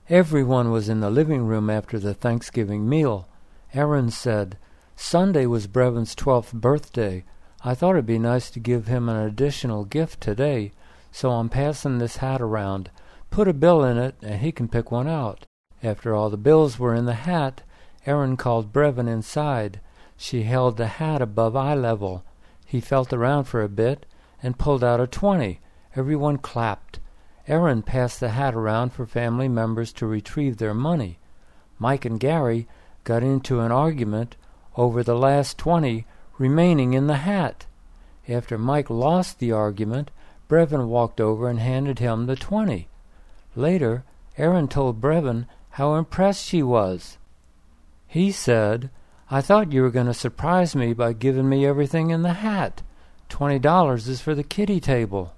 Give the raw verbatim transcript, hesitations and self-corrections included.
Everyone was in the living room after the Thanksgiving meal. Erin said, "Sunday was Brevon's twelfth birthday. I thought it'd be nice to give him an additional gift today, so I'm passing this hat around. Put a bill in it, and he can pick one out." After all the bills were in the hat, Erin called Brevon inside. She held the hat above eye level. He felt around for a bit and pulled out a twenty. Everyone clapped. Erin passed the hat around for family members to retrieve their money. Mike and Gary got into an argument over the last twenty remaining in the hat. After Mike lost the argument, Brevon walked over and handed him the twenty. Later, Erin told Brevon how impressed she was. He said, "I thought you were going to surprise me by giving me everything in the hat. Twenty dollars is for the kiddie table."